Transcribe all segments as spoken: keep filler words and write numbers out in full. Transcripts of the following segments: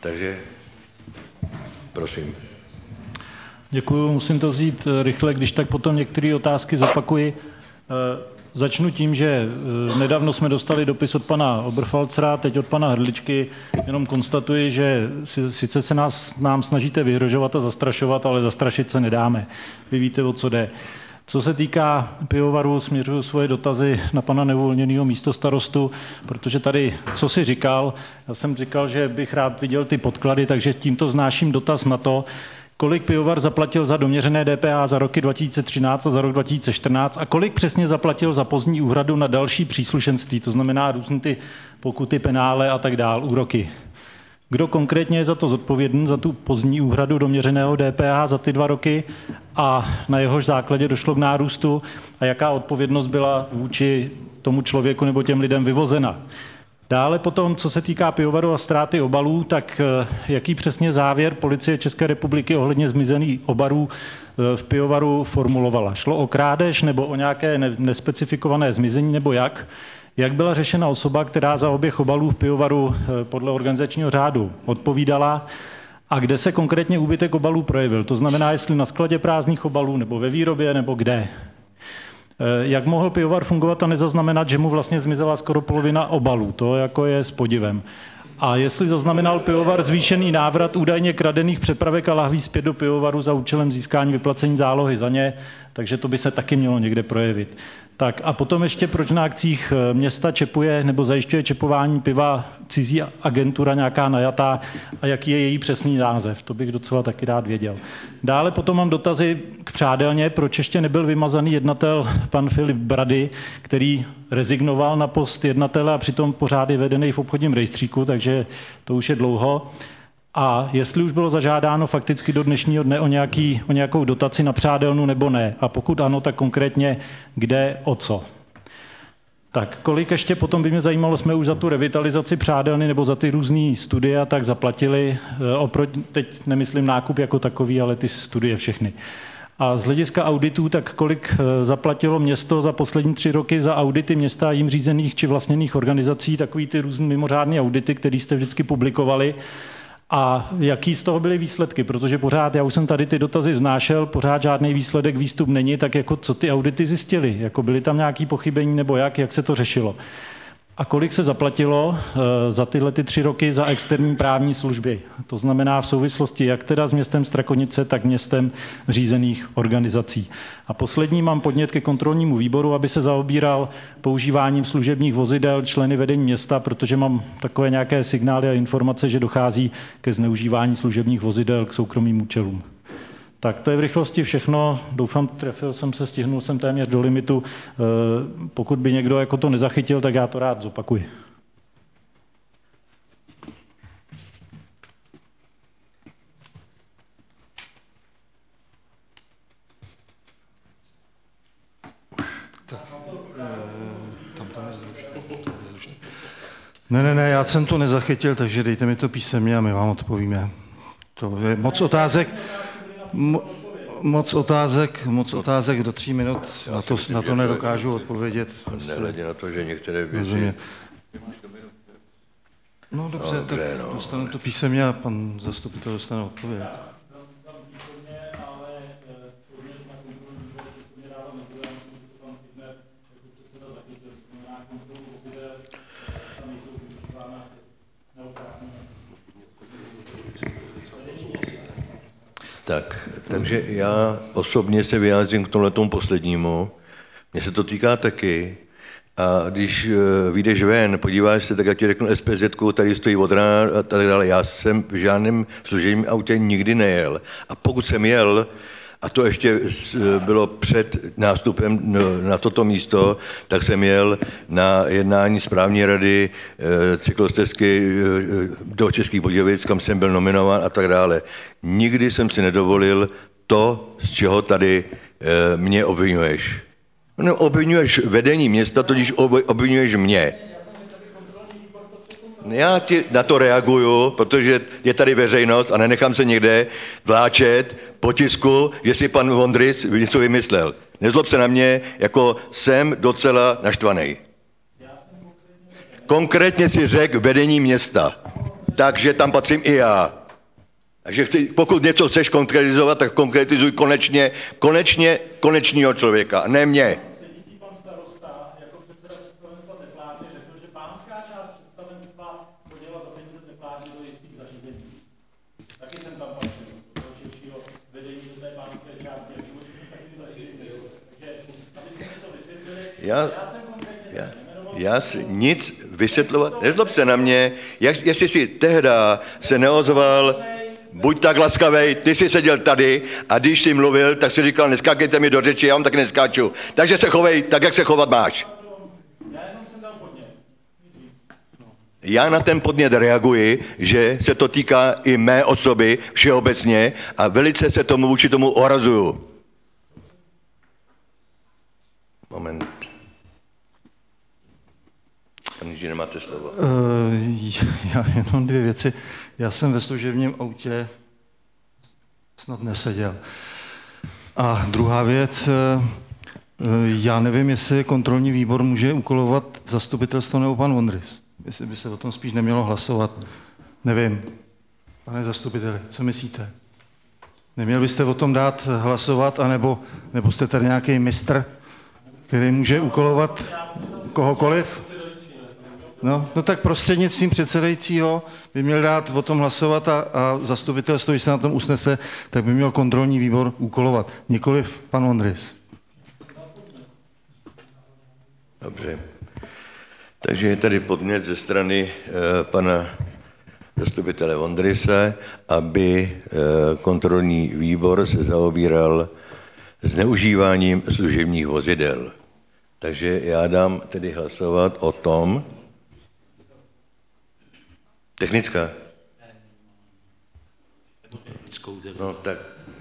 Takže prosím. Děkuju, musím to vzít rychle, když tak potom některé otázky zopakuji. Začnu tím, že nedávno jsme dostali dopis od pana Oberfalzera, teď od pana Hrdličky. Jenom konstatuji, že sice se nás, nám snažíte vyhrožovat a zastrašovat, ale zastrašit se nedáme. Vy víte, o co jde. Co se týká pivovaru, směřuju svoje dotazy na pana neuvolněného místostarostu, protože tady, co si říkal, já jsem říkal, že bych rád viděl ty podklady, takže tímto znáším dotaz na to, kolik pivovar zaplatil za doměřené D P H za roky dva tisíce třináct a za rok dva tisíce čtrnáct a kolik přesně zaplatil za pozdní úhradu na další příslušenství, to znamená různé ty pokuty, penále a tak dál, úroky. Kdo konkrétně je za to zodpovědný, za tu pozdní úhradu doměřeného D P H za ty dva roky a na jehož základě došlo k nárůstu a jaká odpovědnost byla vůči tomu člověku nebo těm lidem vyvozena. Dále potom, co se týká pivovaru a ztráty obalů, tak jaký přesně závěr Policie České republiky ohledně zmizených obalů v pivovaru formulovala? Šlo o krádež nebo o nějaké nespecifikované zmizení nebo jak? Jak byla řešena osoba, která za oběh obalů v pivovaru podle organizačního řádu odpovídala a kde se konkrétně úbytek obalů projevil? To znamená, jestli na skladě prázdných obalů nebo ve výrobě nebo kde? Jak mohl pivovar fungovat a nezaznamenat, že mu vlastně zmizela skoro polovina obalů? To jako je s podivem. A jestli zaznamenal pivovar zvýšený návrat údajně kradených přepravek a lahví zpět do pivovaru za účelem získání vyplacení zálohy za ně, takže to by se taky mělo někde projevit. Tak a potom ještě proč na akcích města čepuje nebo zajišťuje čepování piva cizí agentura nějaká najatá a jaký je její přesný název. To bych docela taky rád věděl. Dále potom mám dotazy k přádelně, proč ještě nebyl vymazaný jednatel pan Filip Brady, který rezignoval na post jednatele a přitom pořád je vedený v obchodním rejstříku, takže to už je dlouho. A jestli už bylo zažádáno fakticky do dnešního dne o, nějaký, o nějakou dotaci na přádelnu nebo ne. A pokud ano, tak konkrétně kde, o co. Tak kolik ještě potom by mě zajímalo, jsme už za tu revitalizaci přádelny nebo za ty různé studie a tak zaplatili. Oproti, teď nemyslím nákup jako takový, ale ty studie všechny. A z hlediska auditů, tak kolik zaplatilo město za poslední tři roky za audity města a jim řízených či vlastněných organizací, takový ty různé mimořádné audity, které jste vždycky publikovali. A jaký z toho byly výsledky? Protože pořád, já už jsem tady ty dotazy vznášel, pořád žádný výsledek, výstup není, tak jako co ty audity zjistily? Jako byly tam nějaké pochybení nebo jak? Jak se to řešilo? A kolik se zaplatilo za tyhle ty tři roky za externí právní služby? To znamená v souvislosti jak teda s městem Strakonice, tak městem řízených organizací. A poslední mám podnět ke kontrolnímu výboru, aby se zaobíral používáním služebních vozidel členy vedení města, protože mám takové nějaké signály a informace, že dochází ke zneužívání služebních vozidel k soukromým účelům. Tak to je v rychlosti všechno. Doufám, trefil jsem se, stihnul jsem téměř do limitu. Pokud by někdo jako to nezachytil, tak já to rád zopakuji. Ne, ne, ne, já jsem to nezachytil, takže dejte mi to písemně a my vám odpovíme. To je moc otázek. Mo, moc otázek, moc otázek do tří minut, na to, na to nedokážu odpovědět. Nehledě na to, že některé věci... No dobře, no, tak no. Dostanu to písemně a pan zastupitel dostane odpověď. Tak, takže já osobně se vyjádřím k tomhletomu poslednímu. Mně se to týká taky. A když vyjdeš ven, podíváš se, tak já ti řeknu S P Z, tady stojí od rána a tak dále. Já jsem v žádném služebním autě nikdy nejel. A pokud jsem jel, a to ještě bylo před nástupem na toto místo, tak jsem jel na jednání správní rady cyklostezky do Českých Budějovic, kam jsem byl nominován a tak dále. Nikdy jsem si nedovolil to, z čeho tady mě obvinuješ. No, obvinuješ vedení města, totiž obvinuješ mě. Já ti na to reaguju, protože je tady veřejnost a nenechám se někde vláčet po tisku, jestli pan Vondris něco vymyslel. Nezlob se na mě, jako jsem docela naštvaný. Konkrétně si řekl vedení města. takže tam patřím i já. Takže chci, pokud něco chceš konkretizovat, tak konkretizuj konečně, konečně konečního člověka, ne mě. Sedící pan starosta jako předseda představenstva tepláře řekl, že pánská část představenstva chodila za peníze tepláře do jistých zařízení. Taky jsem tam patřil, do širšího vedení do té pánské části. A v životě jsem taky zařízení. Takže, abyste mi to vysvětlili, já, já jsem konkrétně já, já si nic vysvětlovat, nezlob se na mě, jak, jestli si tehda se neozval, buď tak laskavej, ty jsi seděl tady a když jsi mluvil, tak jsi říkal, neskákejte mi do řeči, já vám taky neskáču. Takže se chovej tak, jak se chovat máš. Já na ten podnět reaguji, že se to týká i mé osoby všeobecně a velice se tomu vůči tomu ohrazuju. Moment. Aniž nemáte slovo. Uh, já jenom dvě věci. Já jsem ve služebním autě snad neseděl. A druhá věc, uh, já nevím, jestli kontrolní výbor může úkolovat zastupitelstvo nebo pan Vondrys. Jestli by se o tom spíš nemělo hlasovat. Nevím. Pane zastupiteli, co myslíte? Neměl byste o tom dát hlasovat, anebo, nebo jste tady nějaký mistr, který může úkolovat kohokoliv? No, no tak prostřednictvím předsedajícího by měl dát o tom hlasovat a, a zastupitelstvo, když se na tom usnese, tak by měl kontrolní výbor úkolovat. Nikoliv pan Vondrys. Dobře. Takže je tady podnět ze strany e, pana zastupitele Vondryse, aby e, kontrolní výbor se zaobíral zneužíváním služebních vozidel. Takže já dám tedy hlasovat o tom. Technická? No tak.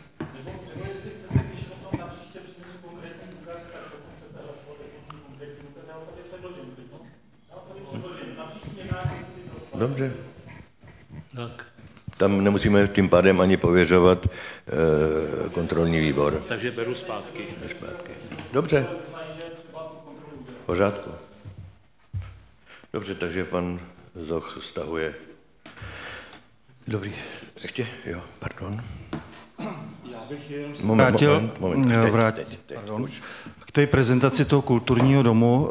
Dobře. Tak. Tam nemusíme tím pádem ani pověřovat e, kontrolní výbor. Takže beru zpátky. zpátky. Dobře. V pořádku. Dobře, takže pan Zoch stahuje. Dobrý. Ještě? Jo, pardon. Já bych jenom se moment, vrátil, moment, moment. Teď, vrátil teď, teď, pardon, k té prezentaci toho kulturního domu.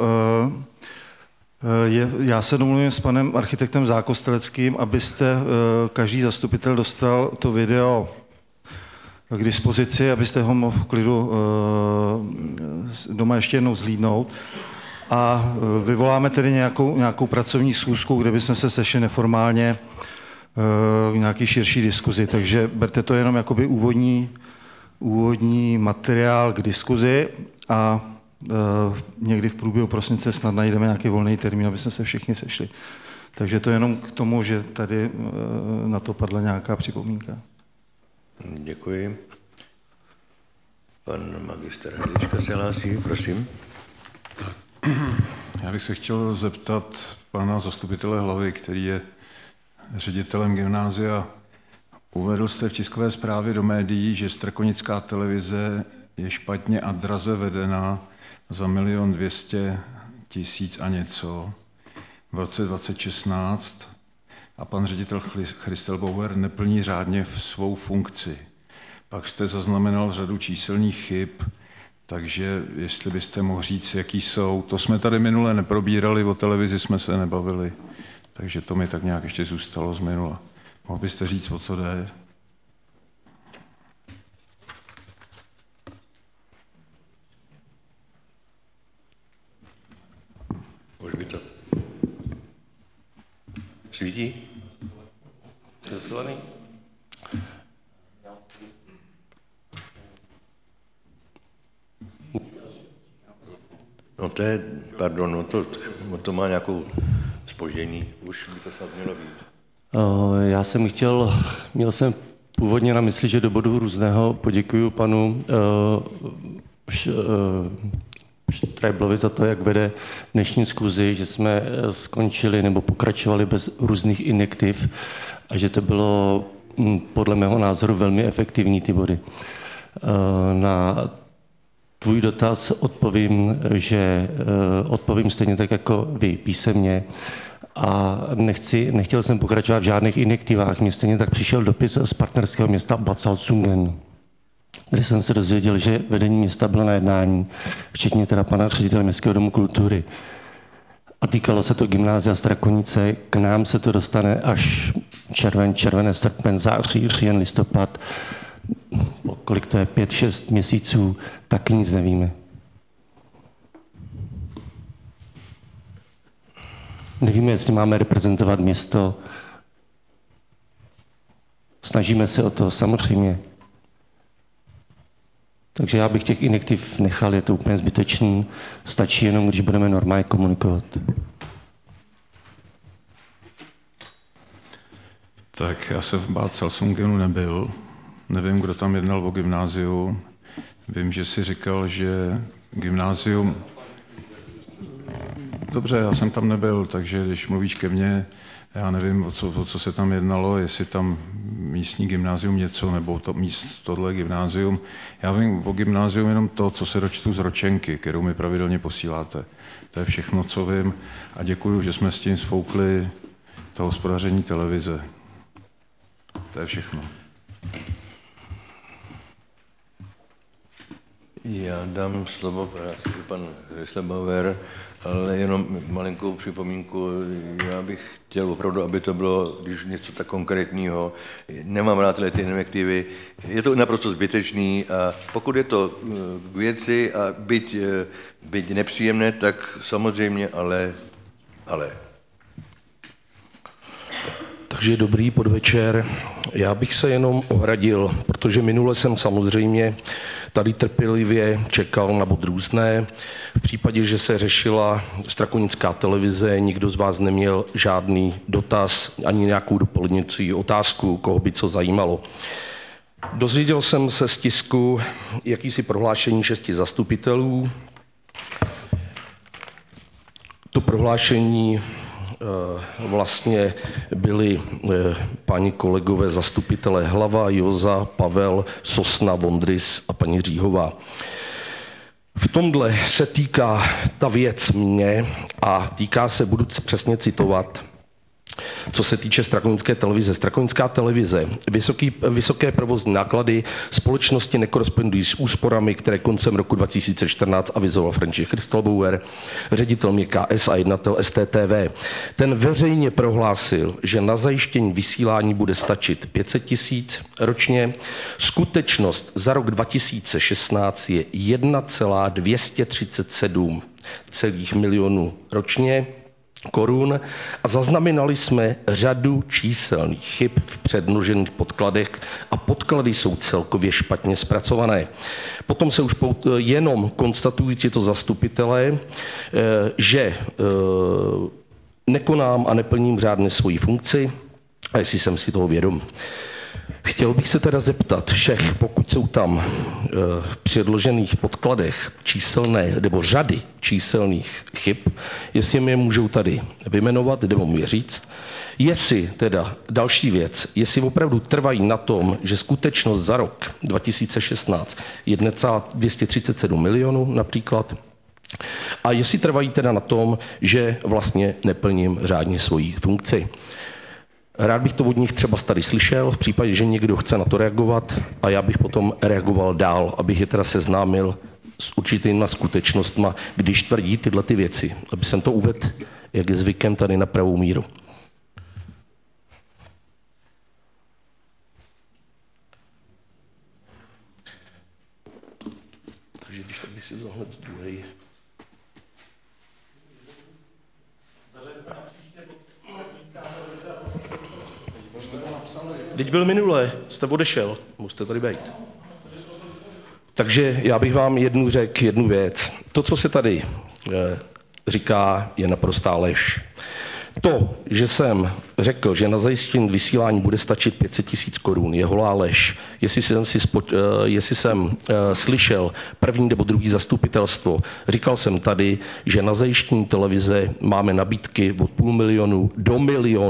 Je, já se domluvím s panem architektem Zákosteleckým, abyste každý zastupitel dostal to video k dispozici, abyste ho mohl v klidu doma ještě jednou zhlídnout. A vyvoláme tedy nějakou, nějakou pracovní schůzku, kde bychom se sešli neformálně k nějaký širší diskuzi. Takže berte to jenom jakoby úvodní, úvodní materiál k diskuzi a někdy v průběhu prosince snad najdeme nějaký volný termín, aby jsme se všichni sešli. Takže to jenom k tomu, že tady na to padla nějaká připomínka. Děkuji. Pan magister Hrdlička se hlásí, prosím. Já bych se chtěl zeptat pana zastupitele Hlavy, který je ředitelem gymnázia. Uvedl jste v tiskové zprávě do médií, že strakonická televize je špatně a draze vedená za milion dvěstě tisíc a něco v roce dvacet šestnáct a pan ředitel Christelbauer neplní řádně v svou funkci. Pak jste zaznamenal řadu číselných chyb, takže jestli byste mohl říct, jaký jsou. To jsme tady minule neprobírali, o televizi jsme se nebavili, takže to mi tak nějak ještě zůstalo z minula. Mohl byste říct, o co jde? Už by to svítí? Je zelený? No to je, pardon, no to, to má nějakou zpoždění, už by to snad mělo být. Já jsem chtěl, měl jsem původně na mysli, že do bodu různého poděkuju panu Štrajblovi za to, jak vede dnešní schůzi, že jsme skončili nebo pokračovali bez různých injektiv a že to bylo podle mého názoru velmi efektivní ty body. Na tvůj dotaz odpovím, že odpovím stejně tak jako vy písemně A nechci, nechtěl jsem pokračovat v žádných injektivách. Mně stejně tak přišel dopis z partnerského města Bad Salzungen, kde jsem se dozvěděl, že vedení města bylo na jednání, včetně teda pana ředitele Městského domu kultury. A týkalo se to gymnázia Strakonice. K nám se to dostane až červen, červené, srpen, září, říjen, listopad. Kolik to je? Pět, šest měsíců, taky nic nevíme. Nevíme, jestli máme reprezentovat město. Snažíme se o to samozřejmě. Takže já bych těch injektiv nechal, je to úplně zbytečný. Stačí jenom, když budeme normálně komunikovat. Tak já jsem v Bad Salzungenu nebyl. Nevím, kdo tam jednal o gymnáziu. Vím, že si říkal, že gymnázium... Dobře, já jsem tam nebyl, takže když mluvíš ke mně, já nevím, o co, o co se tam jednalo, jestli tam místní gymnázium něco, nebo to míst, tohle gymnázium. Já vím o gymnázium jenom to, co se dočtu z ročenky, kterou mi pravidelně posíláte. To je všechno, co vím. A děkuju, že jsme s tím sfoukli to hospodaření televize. To je všechno. Já dám slovo právě pan Rislebauer, ale jenom malinkou připomínku. Já bych chtěl opravdu, aby to bylo, když něco tak konkrétního, nemám rád tyhle ty invektivy, je to naprosto zbytečný a pokud je to k věci a byť, byť nepříjemné, tak samozřejmě, ale, ale. Takže dobrý podvečer. Já bych se jenom ohradil, protože minule jsem samozřejmě tady trpělivě čekal na bod různé. V případě, že se řešila strakonická televize, nikdo z vás neměl žádný dotaz ani nějakou doplňující otázku, koho by co zajímalo. Dozvěděl jsem se z tisku jakýsi prohlášení šesti zastupitelů. To prohlášení vlastně byli páni kolegové zastupitelé Hlava, Joza, Pavel, Sosna, Vondrys a paní Říhová. V tomhle se týká ta věc mě a týká se, budu přesně citovat, co se týče strakonické televize. Strakonická televize, vysoký, vysoké provozní náklady společnosti nekorespondují s úsporami, které koncem roku dva tisíce čtrnáct avizoval František Christelbauer, ředitel M K S a jednatel S T T V. Ten veřejně prohlásil, že na zajištění vysílání bude stačit pět set tisíc ročně. Skutečnost za rok dva tisíce šestnáct je jedna celá dvě stě třicet sedm milionů ročně korun a zaznamenali jsme řadu číselných chyb v předložených podkladech a podklady jsou celkově špatně zpracované. Potom se už jenom konstatují tyto zastupitelé, že nekonám a neplním řádně svoji funkci a jestli jsem si toho vědom. Chtěl bych se teda zeptat všech, pokud jsou tam v předložených podkladech číselné nebo řady číselných chyb, jestli mi je můžou tady vyjmenovat, nebo mi říct, jestli teda další věc, jestli opravdu trvají na tom, že skutečnost za rok dva tisíce šestnáct je jedna celá dvě stě třicet sedm milionů například, a jestli trvají teda na tom, že vlastně neplním řádně svoji funkci. Rád bych to od nich třeba tady slyšel, v případě, že někdo chce na to reagovat a já bych potom reagoval dál, abych je teda seznámil s určitýma skutečnostma, když tvrdí tyhle ty věci, aby jsem to uvedl, jak je zvykem tady na pravou míru. Takže když tak bych si vzal hned druhej. Teď byl minule, jste odešel, musíte tady být. Takže já bych vám jednu řekl, jednu věc. To, co se tady e, říká, je naprostá lež. To, že jsem řekl, že na zajištění vysílání bude stačit pět set tisíc korun, je holá lež. Jestli jsem, si spod, e, jestli jsem e, slyšel první nebo druhý zastupitelstvo, říkal jsem tady, že na zajištění televize máme nabídky od půl milionu do milionu.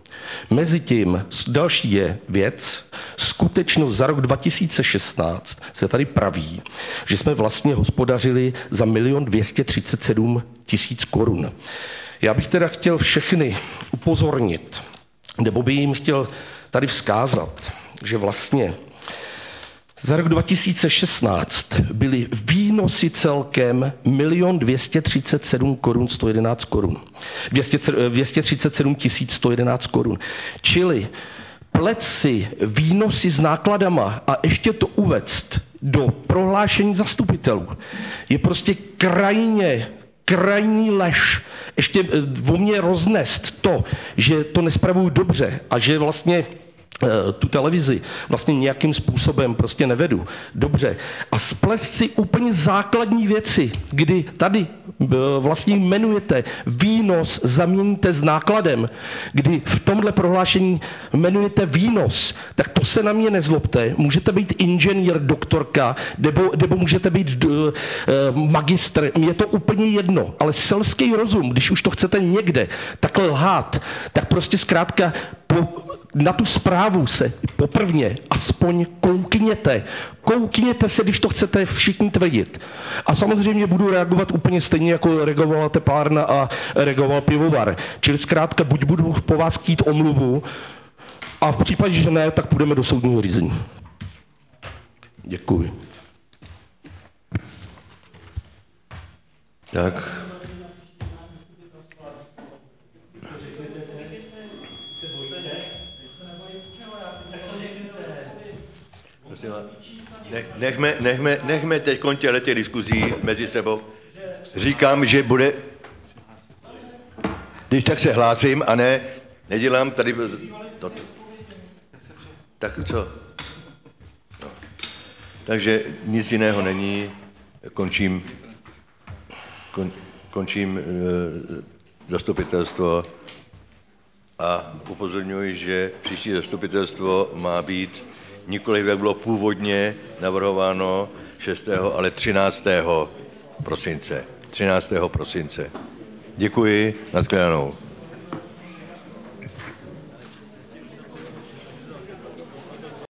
Mezitím další je věc, skutečnost za rok dva tisíce šestnáct se tady praví, že jsme vlastně hospodařili za milion dvěstě třicet sedm tisíc korun. Já bych teda chtěl všechny upozornit, nebo by jim chtěl tady vzkázat, že vlastně za rok dva tisíce šestnáct byly výnosy celkem milion dvěstě třicet sedm korun sto jedenáct korun. dvě stě třicet sedm tisíc sto jedenáct korun. Čili plet si výnosy s nákladama a ještě to uvést do prohlášení zastupitelů je prostě krajně krajní lež. Ještě o mě roznést to, že to nespravuju dobře a že vlastně tu televizi vlastně nějakým způsobem prostě nevedu. Dobře. A splést si úplně základní věci, kdy tady vlastně jmenujete výnos, zaměníte s nákladem, kdy v tomhle prohlášení jmenujete výnos, tak to se na mě nezlobte. Můžete být inženýr, doktorka, nebo, nebo můžete být uh, magistr. Mně je to úplně jedno. Ale selský rozum, když už to chcete někde takhle lhát, tak prostě zkrátka po, na tu zprávu se poprvně aspoň koukněte. Koukněte se, když to chcete všichni tvrdit. A samozřejmě budu reagovat úplně stejně, jako reagovala teplárna a reagoval pivovar. Čili zkrátka buď budu po vás chtít omluvu a v případě, že ne, tak půjdeme do soudního řízení. Děkuji. Tak. Nechme, nechme, nechme teď těchto těch diskuzí mezi sebou. Říkám, že bude... Když tak se hlásím a ne, nedělám tady... To, tak co? No. Takže nic jiného není. Končím, kon, končím e, zastupitelstvo a upozorňuji, že příští zastupitelstvo má být nikoliv, jak bylo původně navrhováno šestého, ale třináctého prosince. třináctého prosince. Děkuji, nashledanou.